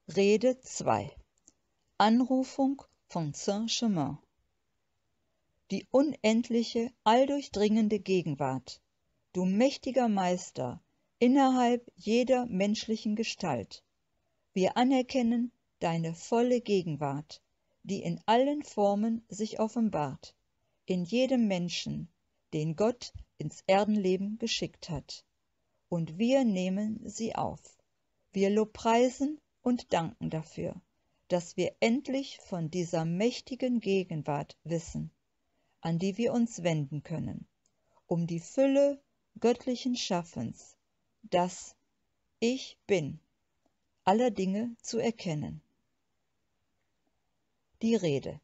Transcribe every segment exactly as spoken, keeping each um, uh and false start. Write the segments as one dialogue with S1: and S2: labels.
S1: Rede zwei. Anrufung von Saint-Germain. Die unendliche, alldurchdringende Gegenwart, du mächtiger Meister, innerhalb jeder menschlichen Gestalt. Wir anerkennen deine volle Gegenwart, die in allen Formen sich offenbart, in jedem Menschen, den Gott ins Erdenleben geschickt hat. Und wir nehmen sie auf. Wir lobpreisen und danken dafür, dass wir endlich von dieser mächtigen Gegenwart wissen, an die wir uns wenden können, um die Fülle göttlichen Schaffens, das Ich Bin, aller Dinge zu erkennen. Die Rede.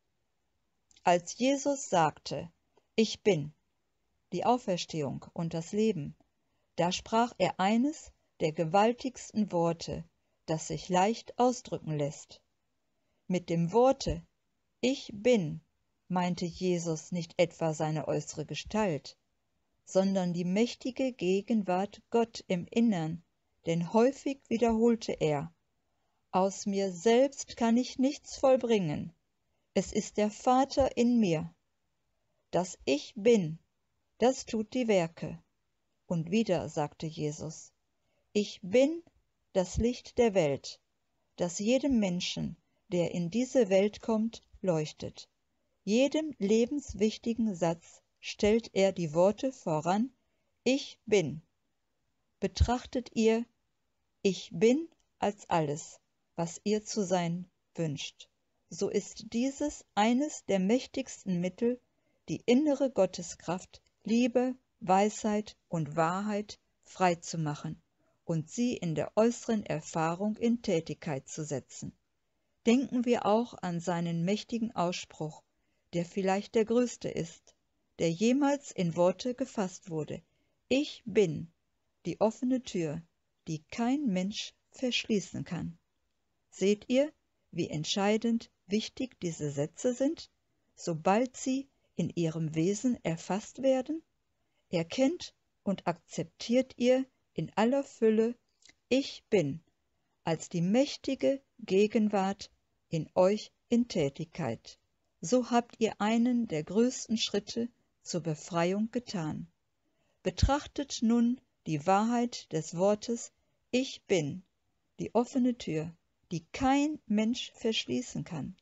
S1: Als Jesus sagte, Ich bin, die Auferstehung und das Leben, da sprach er eines der gewaltigsten Worte, das sich leicht ausdrücken lässt. Mit dem Worte Ich bin meinte Jesus nicht etwa seine äußere Gestalt, sondern die mächtige Gegenwart Gott im Innern, denn häufig wiederholte er, Aus mir selbst kann ich nichts vollbringen, es ist der Vater in mir. Das Ich Bin, das tut die Werke. Und wieder sagte Jesus, Ich bin das Licht der Welt, das jedem Menschen, der in diese Welt kommt, leuchtet. Jedem lebenswichtigen Satz stellt er die Worte voran, Ich bin. Betrachtet ihr, Ich bin als alles, was ihr zu sein wünscht. So ist dieses eines der mächtigsten Mittel, die innere Gotteskraft, Liebe, Weisheit und Wahrheit frei zu machen und sie in der äußeren Erfahrung in Tätigkeit zu setzen. Denken wir auch an seinen mächtigen Ausspruch, der vielleicht der größte ist, der jemals in Worte gefasst wurde. Ich bin die offene Tür, die kein Mensch verschließen kann. Seht ihr, wie entscheidend wichtig diese Sätze sind, sobald sie in ihrem Wesen erfasst werden? Erkennt und akzeptiert ihr in aller Fülle Ich Bin als die mächtige Gegenwart in euch in Tätigkeit. So habt ihr einen der größten Schritte zur Befreiung getan. Betrachtet nun die Wahrheit des Wortes Ich Bin, die offene Tür, die kein Mensch verschließen kann.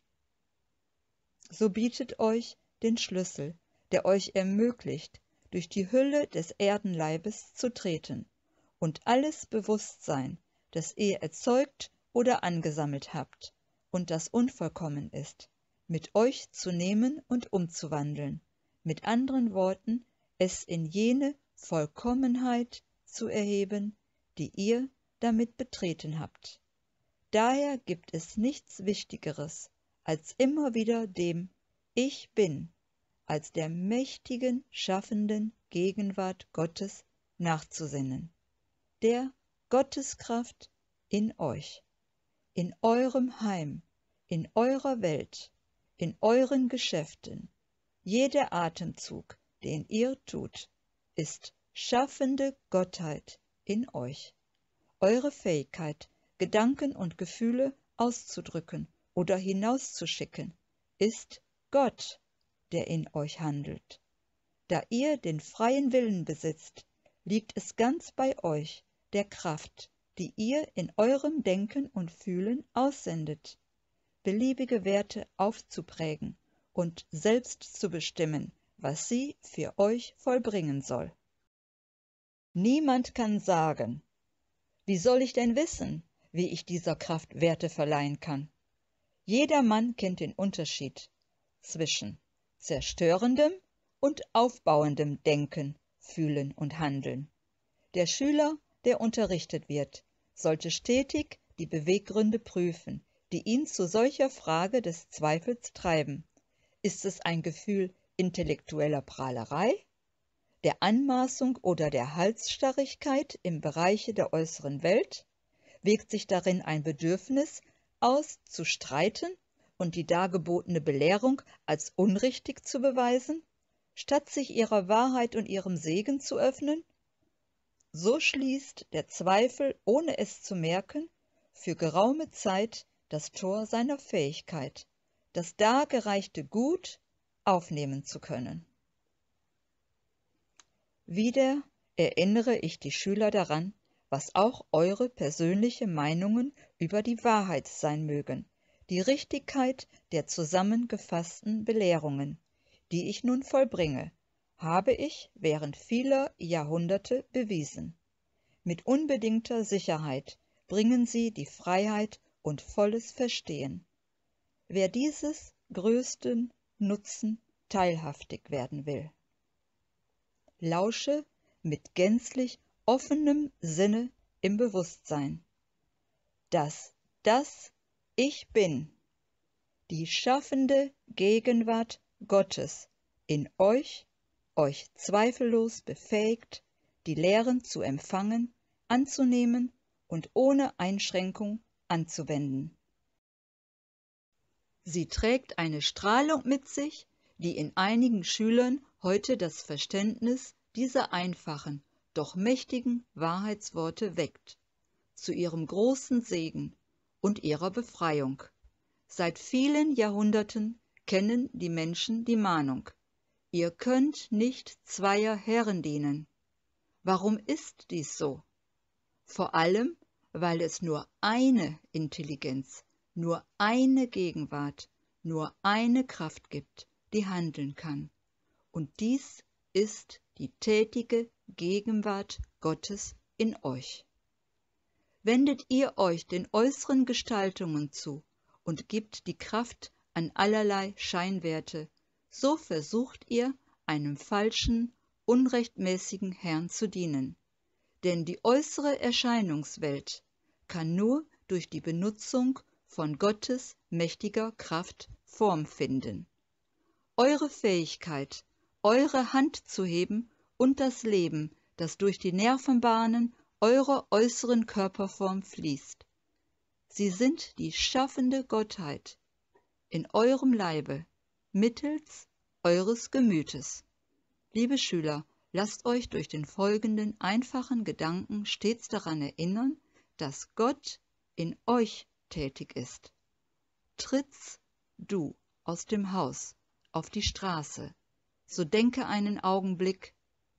S1: So bietet euch den Schlüssel, der euch ermöglicht, durch die Hülle des Erdenleibes zu treten und alles Bewusstsein, das ihr erzeugt oder angesammelt habt und das unvollkommen ist, mit euch zu nehmen und umzuwandeln, mit anderen Worten, es in jene Vollkommenheit zu erheben, die ihr damit betreten habt. Daher gibt es nichts Wichtigeres, als immer wieder dem Ich Bin, als der mächtigen, schaffenden Gegenwart Gottes nachzusinnen, der Gotteskraft in euch, in eurem Heim, in eurer Welt, in euren Geschäften. Jeder Atemzug, den ihr tut, ist schaffende Gottheit in euch. Eure Fähigkeit, Gedanken und Gefühle auszudrücken oder hinauszuschicken, ist Gott, der in euch handelt. Da ihr den freien Willen besitzt, liegt es ganz bei euch, der Kraft, die ihr in eurem Denken und Fühlen aussendet, beliebige Werte aufzuprägen und selbst zu bestimmen, was sie für euch vollbringen soll. Niemand kann sagen, wie soll ich denn wissen, wie ich dieser Kraft Werte verleihen kann? Jeder Mann kennt den Unterschied zwischen zerstörendem und aufbauendem Denken, Fühlen und Handeln. Der Schüler, der unterrichtet wird, sollte stetig die Beweggründe prüfen, die ihn zu solcher Frage des Zweifels treiben. Ist es ein Gefühl intellektueller Prahlerei, der Anmaßung oder der Halsstarrigkeit im Bereiche der äußeren Welt? Wirkt sich darin ein Bedürfnis aus, zu streiten und die dargebotene Belehrung als unrichtig zu beweisen, statt sich ihrer Wahrheit und ihrem Segen zu öffnen? So schließt der Zweifel, ohne es zu merken, für geraume Zeit das Tor seiner Fähigkeit, das dargereichte Gut aufnehmen zu können. Wieder erinnere ich die Schüler daran, was auch eure persönliche Meinungen über die Wahrheit sein mögen, die Richtigkeit der zusammengefassten Belehrungen, die ich nun vollbringe, habe ich während vieler Jahrhunderte bewiesen. Mit unbedingter Sicherheit bringen sie die Freiheit und volles Verstehen. Wer dieses größten Nutzen teilhaftig werden will. Lausche mit gänzlich offenem Sinne im Bewusstsein, dass das Ich Bin, die schaffende Gegenwart Gottes in euch, euch zweifellos befähigt, die Lehren zu empfangen, anzunehmen und ohne Einschränkung anzuwenden. Sie trägt eine Strahlung mit sich, die in einigen Schülern heute das Verständnis dieser einfachen, doch mächtigen Wahrheitsworte weckt, zu ihrem großen Segen und ihrer Befreiung. Seit vielen Jahrhunderten kennen die Menschen die Mahnung: Ihr könnt nicht zweier Herren dienen. Warum ist dies so? Vor allem, weil es nur eine Intelligenz, nur eine Gegenwart, nur eine Kraft gibt, die handeln kann. Und dies ist die tätige Gegenwart Gottes in euch. Wendet ihr euch den äußeren Gestaltungen zu und gibt die Kraft an allerlei Scheinwerte, so versucht ihr, einem falschen, unrechtmäßigen Herrn zu dienen. Denn die äußere Erscheinungswelt kann nur durch die Benutzung von Gottes mächtiger Kraft Form finden. Eure Fähigkeit, eure Hand zu heben und das Leben, das durch die Nervenbahnen eurer äußeren Körperform fließt. Sie sind die schaffende Gottheit in eurem Leibe, mittels eures Gemütes. Liebe Schüler, lasst euch durch den folgenden einfachen Gedanken stets daran erinnern, dass Gott in euch tätig ist. Trittst du aus dem Haus auf die Straße, so denke einen Augenblick: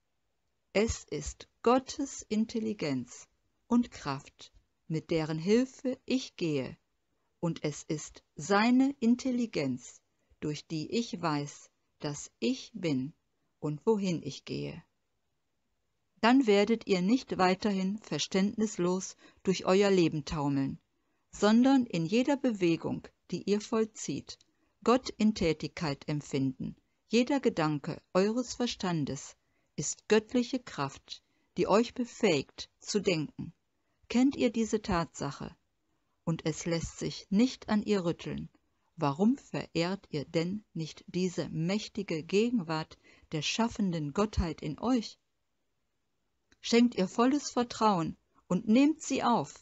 S1: Es ist Gottes Intelligenz und Kraft, mit deren Hilfe ich gehe, und es ist seine Intelligenz, durch die ich weiß, dass ich bin und wohin ich gehe. Dann werdet ihr nicht weiterhin verständnislos durch euer Leben taumeln, sondern in jeder Bewegung, die ihr vollzieht, Gott in Tätigkeit empfinden. Jeder Gedanke eures Verstandes ist göttliche Kraft, die euch befähigt zu denken. Kennt ihr diese Tatsache? Und es lässt sich nicht an ihr rütteln. Warum verehrt ihr denn nicht diese mächtige Gegenwart der schaffenden Gottheit in euch? Schenkt ihr volles Vertrauen und nehmt sie auf.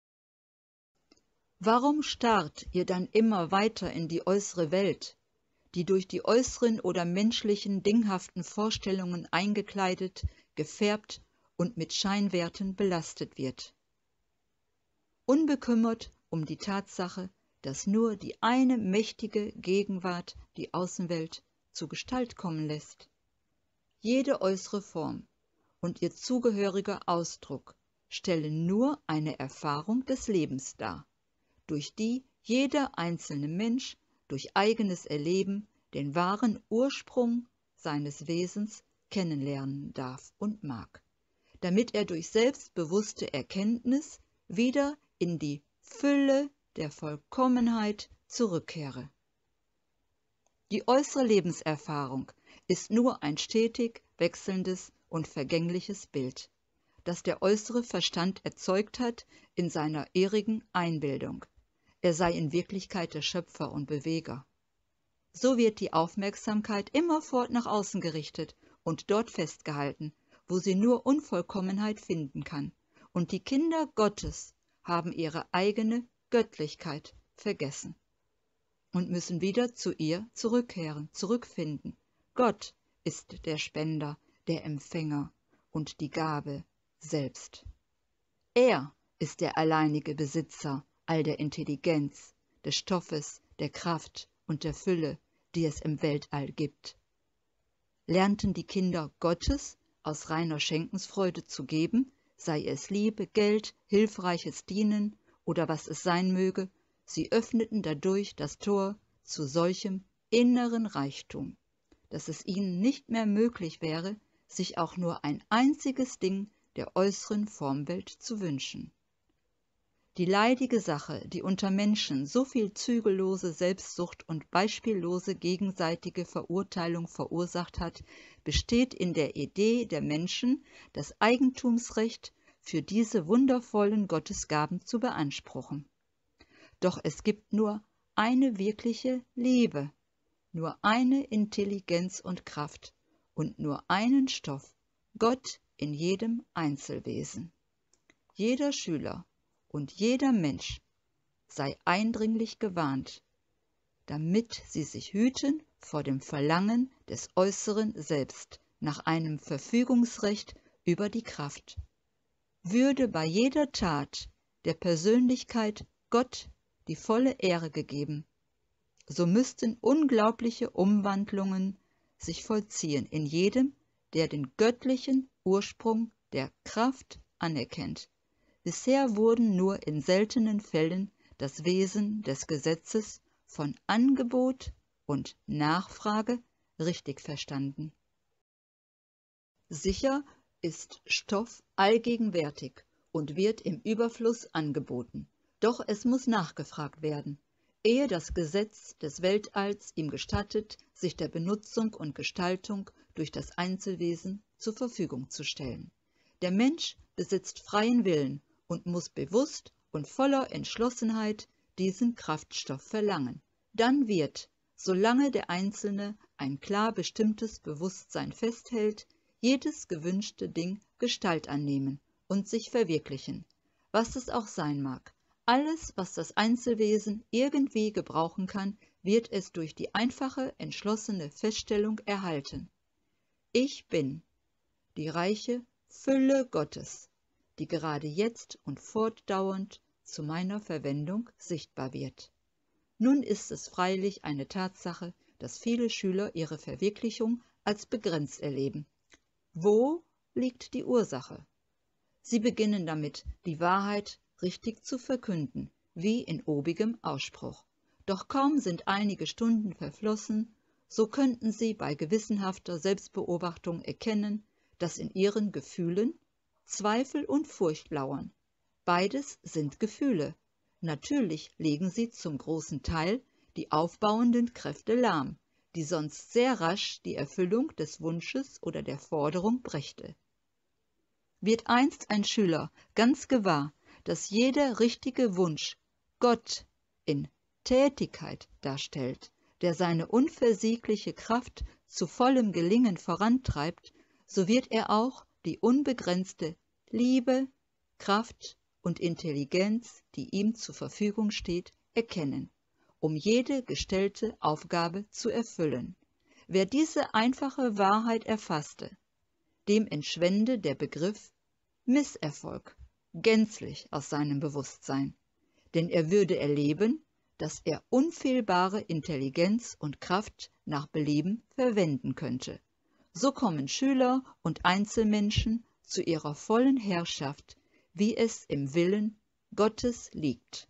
S1: Warum starrt ihr dann immer weiter in die äußere Welt, die durch die äußeren oder menschlichen dinghaften Vorstellungen eingekleidet, gefärbt und mit Scheinwerten belastet wird? Unbekümmert um die Tatsache, dass nur die eine mächtige Gegenwart die Außenwelt zur Gestalt kommen lässt. Jede äußere Form und ihr zugehöriger Ausdruck stellen nur eine Erfahrung des Lebens dar, durch die jeder einzelne Mensch durch eigenes Erleben den wahren Ursprung seines Wesens kennenlernen darf und mag, damit er durch selbstbewusste Erkenntnis wieder in die Fülle der Vollkommenheit zurückkehre. Die äußere Lebenserfahrung ist nur ein stetig wechselndes und vergängliches Bild, das der äußere Verstand erzeugt hat in seiner irrigen Einbildung, er sei in Wirklichkeit der Schöpfer und Beweger. So wird die Aufmerksamkeit immerfort nach außen gerichtet und dort festgehalten, wo sie nur Unvollkommenheit finden kann, und die Kinder Gottes haben ihre eigene Göttlichkeit vergessen und müssen wieder zu ihr zurückkehren, zurückfinden. Gott ist der Spender, der Empfänger und die Gabe selbst. Er ist der alleinige Besitzer all der Intelligenz, des Stoffes, der Kraft und der Fülle, die es im Weltall gibt. Lernten die Kinder Gottes aus reiner Schenkensfreude zu geben, sei es Liebe, Geld, hilfreiches Dienen oder was es sein möge, sie öffneten dadurch das Tor zu solchem inneren Reichtum, dass es ihnen nicht mehr möglich wäre, sich auch nur ein einziges Ding der äußeren Formwelt zu wünschen. Die leidige Sache, die unter Menschen so viel zügellose Selbstsucht und beispiellose gegenseitige Verurteilung verursacht hat, besteht in der Idee der Menschen, das Eigentumsrecht für diese wundervollen Gottesgaben zu beanspruchen. Doch es gibt nur eine wirkliche Liebe, nur eine Intelligenz und Kraft und nur einen Stoff, Gott in jedem Einzelwesen. Jeder Schüler und jeder Mensch sei eindringlich gewarnt, damit sie sich hüten vor dem Verlangen des äußeren Selbst nach einem Verfügungsrecht über die Kraft. Würde bei jeder Tat der Persönlichkeit Gott die volle Ehre gegeben, so müssten unglaubliche Umwandlungen sich vollziehen in jedem, der den göttlichen Ursprung der Kraft anerkennt. Bisher wurden nur in seltenen Fällen das Wesen des Gesetzes von Angebot und Nachfrage richtig verstanden. Sicher ist Stoff allgegenwärtig und wird im Überfluss angeboten, doch es muss nachgefragt werden, ehe das Gesetz des Weltalls ihm gestattet, sich der Benutzung und Gestaltung durch das Einzelwesen zur Verfügung zu stellen. Der Mensch besitzt freien Willen und muss bewusst und voller Entschlossenheit diesen Kraftstoff verlangen. Dann wird, solange der Einzelne ein klar bestimmtes Bewusstsein festhält, jedes gewünschte Ding Gestalt annehmen und sich verwirklichen, was es auch sein mag. Alles, was das Einzelwesen irgendwie gebrauchen kann, wird es durch die einfache, entschlossene Feststellung erhalten. Ich bin die reiche Fülle Gottes, die gerade jetzt und fortdauernd zu meiner Verwendung sichtbar wird. Nun ist es freilich eine Tatsache, dass viele Schüler ihre Verwirklichung als begrenzt erleben. Wo liegt die Ursache? Sie beginnen damit, die Wahrheit richtig zu verkünden, wie in obigem Ausspruch. Doch kaum sind einige Stunden verflossen, so könnten sie bei gewissenhafter Selbstbeobachtung erkennen, dass in ihren Gefühlen Zweifel und Furcht lauern. Beides sind Gefühle. Natürlich legen sie zum großen Teil die aufbauenden Kräfte lahm, die sonst sehr rasch die Erfüllung des Wunsches oder der Forderung brächte. Wird einst ein Schüler ganz gewahr, dass jeder richtige Wunsch Gott in Tätigkeit darstellt, der seine unversiegliche Kraft zu vollem Gelingen vorantreibt, so wird er auch die unbegrenzte Liebe, Kraft und Intelligenz, die ihm zur Verfügung steht, erkennen, um jede gestellte Aufgabe zu erfüllen. Wer diese einfache Wahrheit erfasste, dem entschwände der Begriff Misserfolg gänzlich aus seinem Bewusstsein, denn er würde erleben, dass er unfehlbare Intelligenz und Kraft nach Belieben verwenden könnte. So kommen Schüler und Einzelmenschen zu ihrer vollen Herrschaft, wie es im Willen Gottes liegt.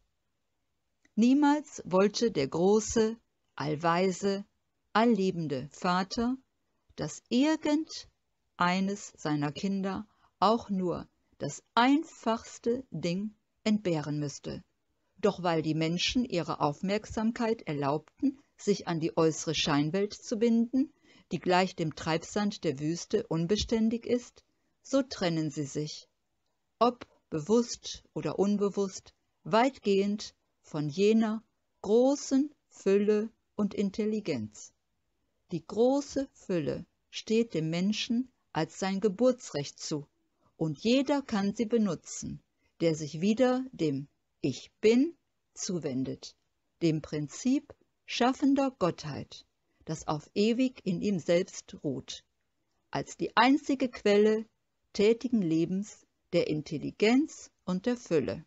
S1: Niemals wollte der große, allweise, allliebende Vater, dass irgendeines seiner Kinder auch nur das einfachste Ding entbehren müsste. Doch weil die Menschen ihre Aufmerksamkeit erlaubten, sich an die äußere Scheinwelt zu binden, die gleich dem Treibsand der Wüste unbeständig ist, so trennen sie sich, ob bewusst oder unbewusst, weitgehend von jener großen Fülle und Intelligenz. Die große Fülle steht dem Menschen als sein Geburtsrecht zu, und jeder kann sie benutzen, der sich wieder dem Ich Bin zuwendet, dem Prinzip schaffender Gottheit, das auf ewig in ihm selbst ruht, als die einzige Quelle tätigen Lebens, der Intelligenz und der Fülle.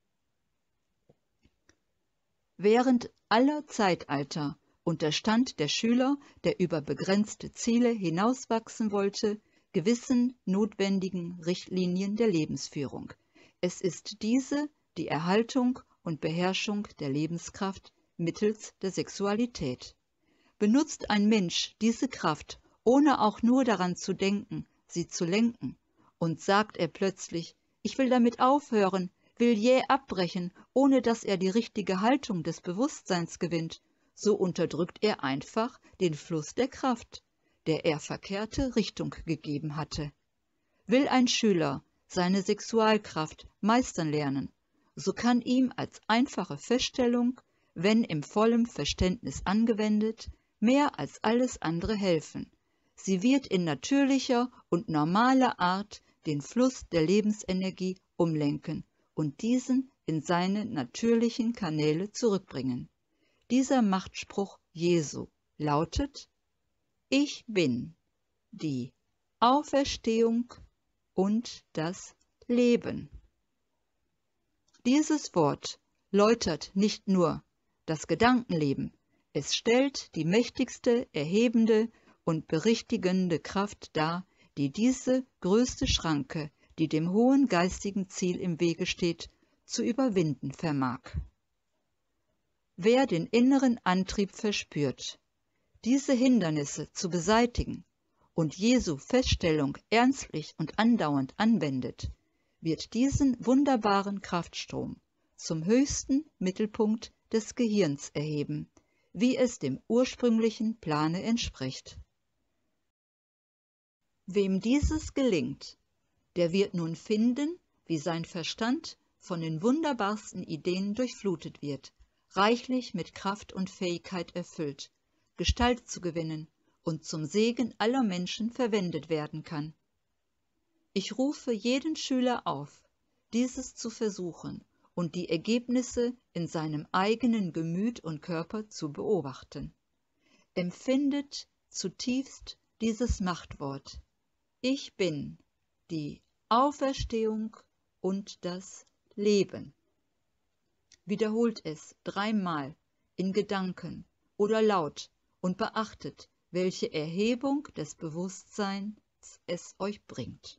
S1: Während aller Zeitalter unterstand der Schüler, der über begrenzte Ziele hinauswachsen wollte, gewissen notwendigen Richtlinien der Lebensführung. Es ist diese die Erhaltung und Beherrschung der Lebenskraft mittels der Sexualität. Benutzt ein Mensch diese Kraft, ohne auch nur daran zu denken, sie zu lenken, und sagt er plötzlich, ich will damit aufhören, will jäh abbrechen, ohne dass er die richtige Haltung des Bewusstseins gewinnt, so unterdrückt er einfach den Fluss der Kraft, der er verkehrte Richtung gegeben hatte. Will ein Schüler seine Sexualkraft meistern lernen, so kann ihm als einfache Feststellung, wenn im vollen Verständnis angewendet, mehr als alles andere helfen. Sie wird in natürlicher und normaler Art den Fluss der Lebensenergie umlenken und diesen in seine natürlichen Kanäle zurückbringen. Dieser Machtspruch Jesu lautet: Ich bin die Auferstehung und das Leben. Dieses Wort läutert nicht nur das Gedankenleben, es stellt die mächtigste, erhebende und berichtigende Kraft dar, die diese größte Schranke, die dem hohen geistigen Ziel im Wege steht, zu überwinden vermag. Wer den inneren Antrieb verspürt, diese Hindernisse zu beseitigen und Jesu Feststellung ernstlich und andauernd anwendet, wird diesen wunderbaren Kraftstrom zum höchsten Mittelpunkt des Gehirns erheben, wie es dem ursprünglichen Plane entspricht. Wem dieses gelingt, der wird nun finden, wie sein Verstand von den wunderbarsten Ideen durchflutet wird, reichlich mit Kraft und Fähigkeit erfüllt, Gestalt zu gewinnen und zum Segen aller Menschen verwendet werden kann. Ich rufe jeden Schüler auf, dieses zu versuchen und die Ergebnisse in seinem eigenen Gemüt und Körper zu beobachten. Empfindet zutiefst dieses Machtwort: Ich bin die Auferstehung und das Leben. Wiederholt es dreimal in Gedanken oder laut und beachtet, welche Erhebung des Bewusstseins es euch bringt.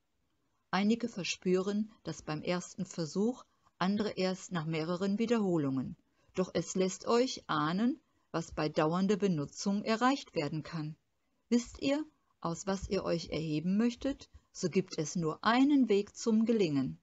S1: Einige verspüren das beim ersten Versuch, andere erst nach mehreren Wiederholungen. Doch es lässt euch ahnen, was bei dauernder Benutzung erreicht werden kann. Wisst ihr, aus was ihr euch erheben möchtet, so gibt es nur einen Weg zum Gelingen.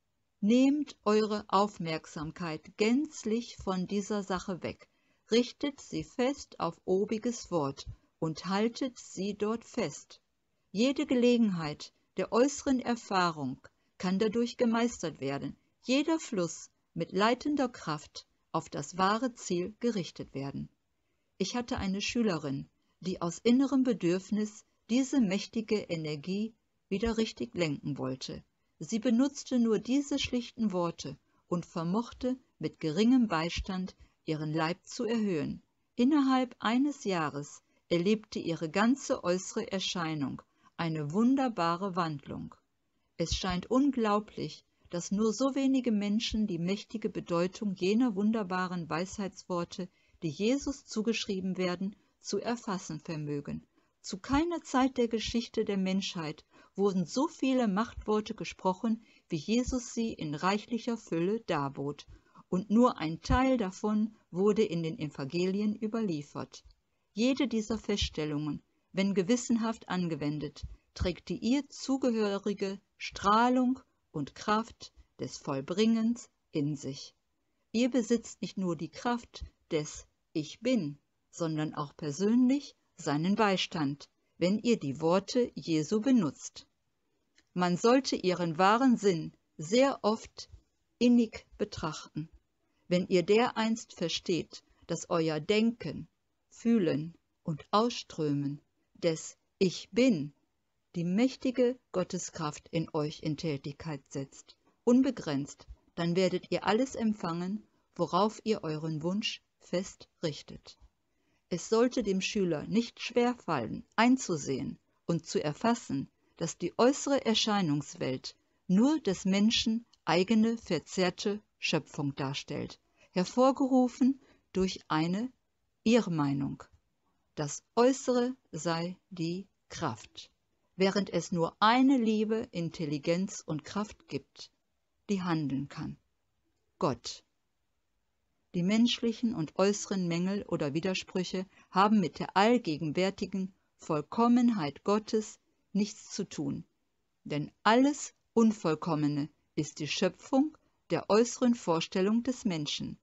S1: Nehmt eure Aufmerksamkeit gänzlich von dieser Sache weg, richtet sie fest auf obiges Wort und haltet sie dort fest. Jede Gelegenheit der äußeren Erfahrung kann dadurch gemeistert werden, jeder Fluss mit leitender Kraft auf das wahre Ziel gerichtet werden. Ich hatte eine Schülerin, die aus innerem Bedürfnis diese mächtige Energie wieder richtig lenken wollte. Sie benutzte nur diese schlichten Worte und vermochte mit geringem Beistand ihren Leib zu erhöhen. Innerhalb eines Jahres erlebte ihre ganze äußere Erscheinung eine wunderbare Wandlung. Es scheint unglaublich, dass nur so wenige Menschen die mächtige Bedeutung jener wunderbaren Weisheitsworte, die Jesus zugeschrieben werden, zu erfassen vermögen. Zu keiner Zeit der Geschichte der Menschheit wurden so viele Machtworte gesprochen, wie Jesus sie in reichlicher Fülle darbot, und nur ein Teil davon wurde in den Evangelien überliefert. Jede dieser Feststellungen, wenn gewissenhaft angewendet, trägt die ihr zugehörige Strahlung und Kraft des Vollbringens in sich. Ihr besitzt nicht nur die Kraft des Ich Bin, sondern auch persönlich seinen Beistand, wenn ihr die Worte Jesu benutzt. Man sollte ihren wahren Sinn sehr oft innig betrachten, wenn ihr dereinst versteht, dass euer Denken, Fühlen und Ausströmen des Ich Bin die mächtige Gotteskraft in euch in Tätigkeit setzt, unbegrenzt, dann werdet ihr alles empfangen, worauf ihr euren Wunsch fest richtet. Es sollte dem Schüler nicht schwerfallen, einzusehen und zu erfassen, dass die äußere Erscheinungswelt nur des Menschen eigene verzerrte Schöpfung darstellt, hervorgerufen durch eine Irrmeinung. Das Äußere sei die Kraft, während es nur eine Liebe, Intelligenz und Kraft gibt, die handeln kann: Gott. Die menschlichen und äußeren Mängel oder Widersprüche haben mit der allgegenwärtigen Vollkommenheit Gottes nichts zu tun, denn alles Unvollkommene ist die Schöpfung der äußeren Vorstellung des Menschen.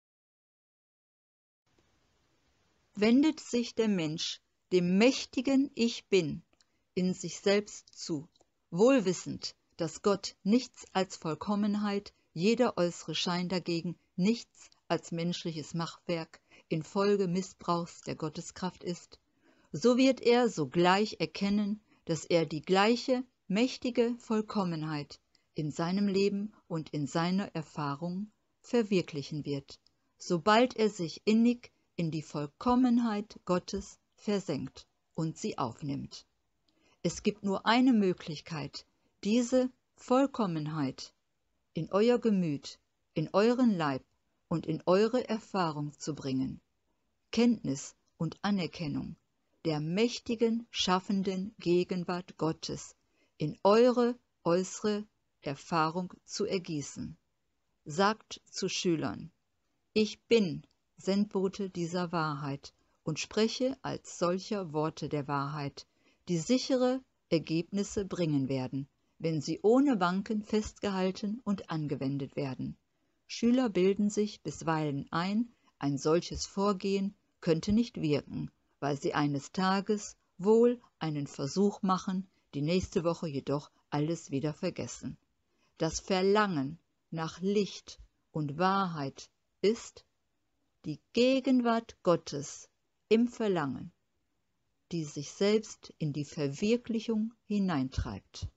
S1: Wendet sich der Mensch dem mächtigen Ich Bin in sich selbst zu, wohlwissend, dass Gott nichts als Vollkommenheit, jeder äußere Schein dagegen nichts als menschliches Machwerk infolge Missbrauchs der Gotteskraft ist, so wird er sogleich erkennen, dass er die gleiche mächtige Vollkommenheit in seinem Leben und in seiner Erfahrung verwirklichen wird, sobald er sich innig in die Vollkommenheit Gottes versenkt und sie aufnimmt. Es gibt nur eine Möglichkeit, diese Vollkommenheit in euer Gemüt, in euren Leib und in eure Erfahrung zu bringen: Kenntnis und Anerkennung der mächtigen, schaffenden Gegenwart Gottes in eure äußere Erfahrung zu ergießen. Sagt zu Schülern: Ich bin Sendbote dieser Wahrheit und spreche als solcher Worte der Wahrheit, die sichere Ergebnisse bringen werden, wenn sie ohne Wanken festgehalten und angewendet werden. Schüler bilden sich bisweilen ein, ein solches Vorgehen könnte nicht wirken, weil sie eines Tages wohl einen Versuch machen, die nächste Woche jedoch alles wieder vergessen. Das Verlangen nach Licht und Wahrheit ist die Gegenwart Gottes im Verlangen, die sich selbst in die Verwirklichung hineintreibt.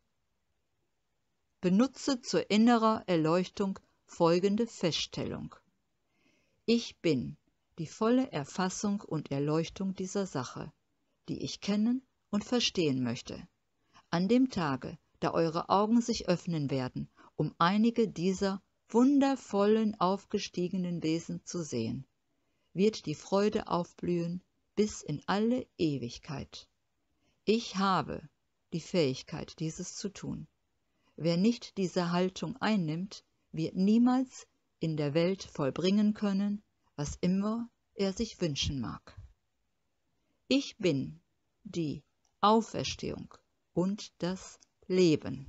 S1: Benutze zur innerer Erleuchtung folgende Feststellung: Ich bin die volle Erfassung und Erleuchtung dieser Sache, die ich kennen und verstehen möchte. An dem Tage, da eure Augen sich öffnen werden, um einige dieser wundervollen aufgestiegenen Wesen zu sehen, wird die Freude aufblühen bis in alle Ewigkeit. Ich habe die Fähigkeit, dieses zu tun. Wer nicht diese Haltung einnimmt, wird niemals in der Welt vollbringen können, was immer er sich wünschen mag. Ich bin die Auferstehung und das Leben.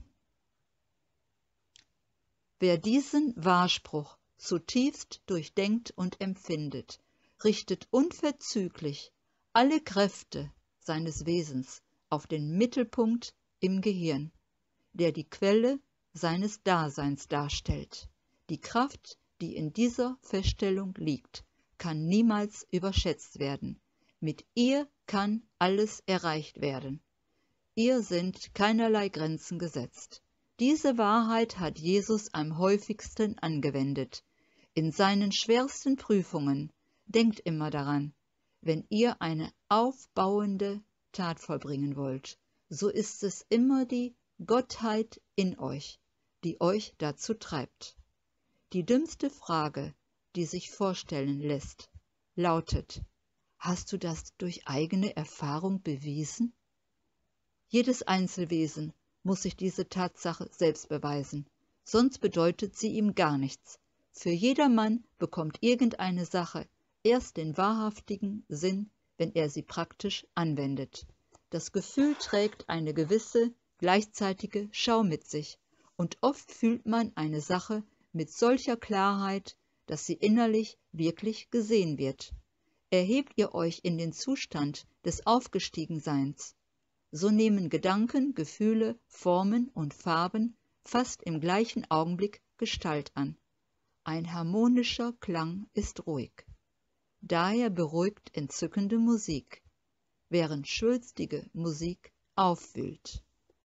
S1: Wer diesen Wahrspruch zutiefst durchdenkt und empfindet, richtet unverzüglich alle Kräfte seines Wesens auf den Mittelpunkt im Gehirn, der die Quelle seines Daseins darstellt. Die Kraft, die in dieser Feststellung liegt, kann niemals überschätzt werden. Mit ihr kann alles erreicht werden. Ihr sind keinerlei Grenzen gesetzt. Diese Wahrheit hat Jesus am häufigsten angewendet. In seinen schwersten Prüfungen denkt immer daran: Wenn ihr eine aufbauende Tat vollbringen wollt, so ist es immer die Gottheit in euch, die euch dazu treibt. Die dümmste Frage, die sich vorstellen lässt, lautet: Hast du das durch eigene Erfahrung bewiesen? Jedes Einzelwesen muss sich diese Tatsache selbst beweisen, sonst bedeutet sie ihm gar nichts. Für jedermann bekommt irgendeine Sache erst den wahrhaftigen Sinn, wenn er sie praktisch anwendet. Das Gefühl trägt eine gewisse gleichzeitige Schau mit sich, und oft fühlt man eine Sache mit solcher Klarheit, dass sie innerlich wirklich gesehen wird. Erhebt ihr euch in den Zustand des Aufgestiegenseins, so nehmen Gedanken, Gefühle, Formen und Farben fast im gleichen Augenblick Gestalt an. Ein harmonischer Klang ist ruhig. Daher beruhigt entzückende Musik, während schwülstige Musik aufwühlt.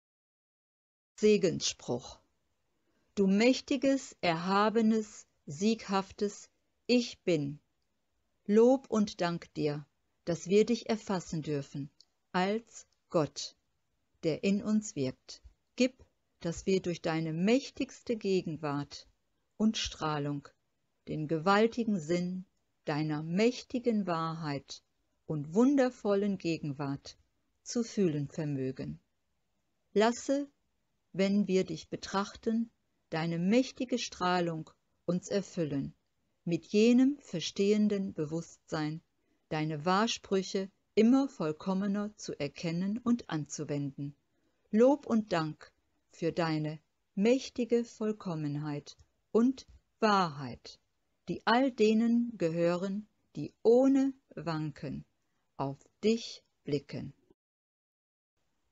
S1: Segensspruch: Du mächtiges, erhabenes, sieghaftes Ich Bin, Lob und Dank dir, dass wir dich erfassen dürfen als Gott, der in uns wirkt. Gib, dass wir durch deine mächtigste Gegenwart und Strahlung den gewaltigen Sinn deiner mächtigen Wahrheit und wundervollen Gegenwart zu fühlen vermögen. Lasse, wenn wir dich betrachten, deine mächtige Strahlung uns erfüllen, mit jenem verstehenden Bewusstsein, deine Wahrsprüche immer vollkommener zu erkennen und anzuwenden. Lob und Dank für deine mächtige Vollkommenheit und Wahrheit, die all denen gehören, die ohne Wanken auf dich blicken.